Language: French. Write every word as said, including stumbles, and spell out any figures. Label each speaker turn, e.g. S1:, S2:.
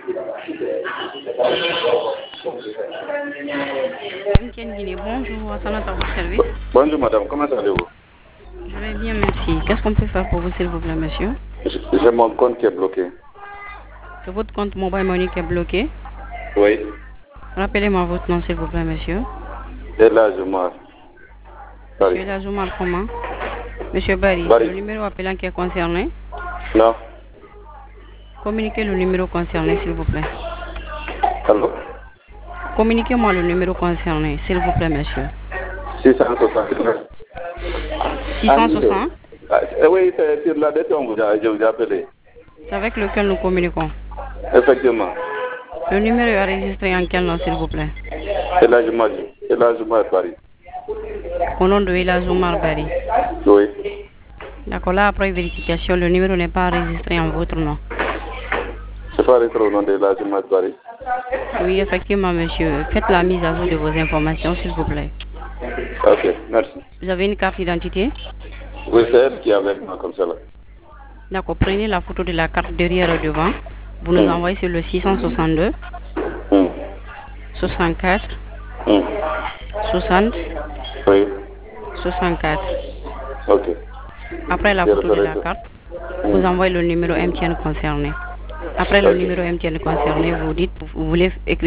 S1: Bonjour, à votre service.
S2: Bonjour madame, comment allez-vous?
S1: Je vais bien, merci. Qu'est-ce qu'on peut faire pour vous, s'il vous plaît, monsieur?
S2: J'ai mon compte qui est bloqué.
S1: C'est votre compte Mobile Money qui est bloqué?
S2: Oui.
S1: Rappelez-moi votre nom, s'il vous plaît, monsieur.
S2: Ella Zoumar.
S1: Monsieur Ella Zoumar, comment? Monsieur Barry,
S2: Barry.
S1: le numéro appelant qui est concerné?
S2: Non.
S1: Communiquez le numéro concerné, s'il vous plaît.
S2: Allô?
S1: Communiquez-moi le numéro concerné, s'il vous plaît, monsieur.
S2: six cent soixante.
S1: six cent soixante?
S2: Ah, oui, c'est sur la dette, on vous a, je vous ai appelé.
S1: C'est avec lequel nous communiquons.
S2: Effectivement.
S1: Le numéro est enregistré en quel nom, s'il vous plaît?
S2: Ella Zoumar. Ella Zoumar Barry.
S1: Au nom de Ella Zoumar Barry.
S2: Oui.
S1: D'accord, là, après vérification, le numéro n'est pas enregistré en votre nom.
S2: C'est pas enregistré au nom de Ella Zoumar Barry.
S1: Oui, effectivement, monsieur. Faites la mise à jour de vos informations, s'il vous plaît.
S2: Ok, merci.
S1: Vous avez une carte d'identité?
S2: Oui, c'est elle qui est avec moi comme ça là.
S1: D'accord, prenez la photo de la carte derrière et devant. Vous nous
S2: Mm.
S1: envoyez sur le six cent soixante-deux,
S2: Mm.
S1: soixante-quatre,
S2: Mm.
S1: soixante,
S2: Oui.
S1: soixante-quatre.
S2: Ok.
S1: Après la
S2: Je
S1: photo de la
S2: referai ça.
S1: carte, vous envoyez le numéro M T N concerné. Après le
S2: Ok.
S1: numéro M T N concerné, vous dites, vous voulez écrire